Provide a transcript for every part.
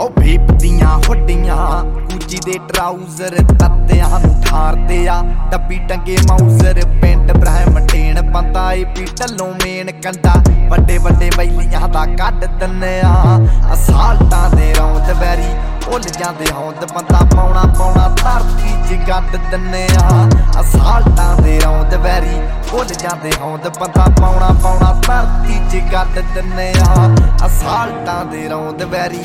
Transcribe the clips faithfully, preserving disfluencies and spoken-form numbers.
ओ भीप दियां हुड्डियां गुची दे ट्राउजर तत्तियां नूं ठारदे आ डब्बी टंगे माउजर पेंट ब्रह्मटेन बंदा ए पी ढल्लों मेन कंडा वड्डे वड्डे बैलियां दा कड्ड दिन्ने आ असाल्टां दे रौंद वैरी भुल जांदे हौंद बंदा पौना पौना धरती च गड्ड दिन्ने आ असाल्टां दे रौंद वैरी भुल जांदे हौंद बंदा पौना पौना धरती च गड्ड दिन्ने आ असाल्टां दे रौंद वैरी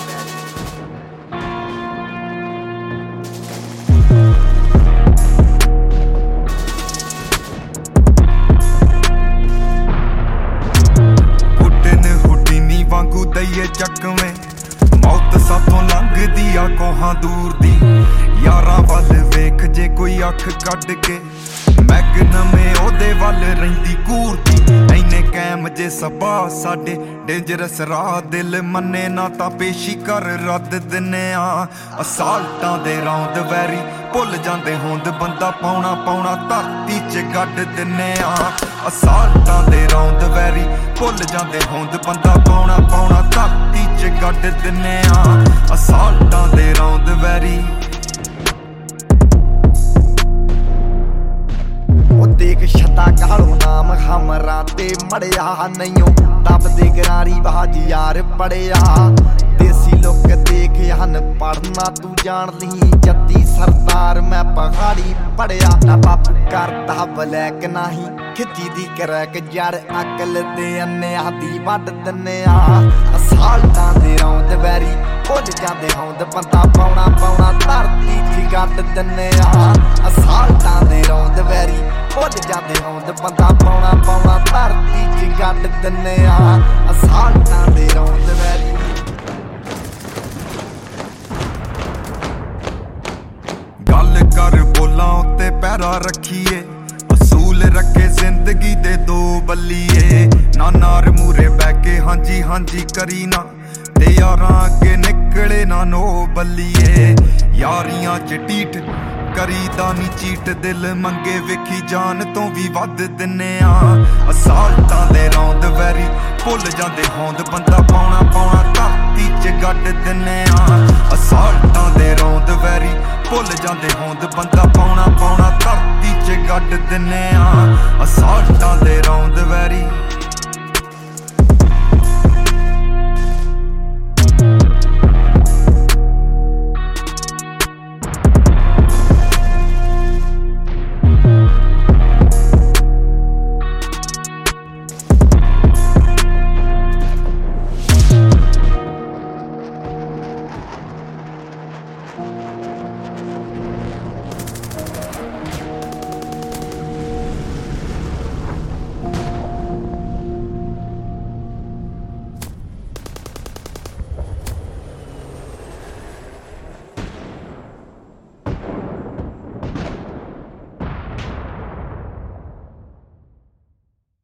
वांगू दईए चकवें मौत साथों लंघदी आ कोहां दूर दी यारां वल वेख जे कोई अख कढ के मैगनमे ओदे वल रहिंदी घूरदी इन्ने कैम जे सबा साडे डेंजरस राह दिल मन्ने ना तां पेशी कर रद्द दिन्ने आ असाल्टां दे रौंद वैरी भुल जांदे होंद बंदा पौना पौना धरती च गड्ड दिन्ने आ असाल्टां दे रौंद वैरी भुल जांदे होंद बंदा पौना पौना धरती च गड्ड दिन्ने आ असाल्टां दे रौंद वैरी देख छता कालो नाम हमरा ते मड़िया नहीं तब दे गरारी बाज यार पड़िया देसी लोग देख हन पढ़ना तू जान ली जत्ती सरदार मैं पहाड़ी पड़िया ना बापू करता ब्लैक नाही खिची दी करैक जड़ अकल दे अन्ने आदि वड दिन्ने आ असाल्टां दे रौंद वैरी भुल जांदे हौंद बंदा पौना पौना धरती च गड्ड दिन्ने आ असाल्टां दे रौंद वैरी भुल जांदे हौंद बंदा पौना पौना धरती च गड्ड दिन्ने आ असाल्टां दे रौंद वैरी गल कर बोलां उत्ते पैरा रखिए असूल रखे जिंदगी दे दो बल्लिए ना नार मूरे बैके हांजी हांजी करी ना ते यारां अगे निकले ना नो बल्लिए यारियां च टीठ करीदा नी चीट दिल मंगे वेखी जान तो भी वध दिन्ने आ असाल्टां दे रौंद वैरी भुल जांदे होंद बंदा पौना पौना धरती च गड्ड दिन्ने आ असाल्टां दे रौंद वैरी भुल जांदे होंद बंदा पौना पौना धरती च गड्ड दिन्ने आ असाल्टां दे रौंद वैरी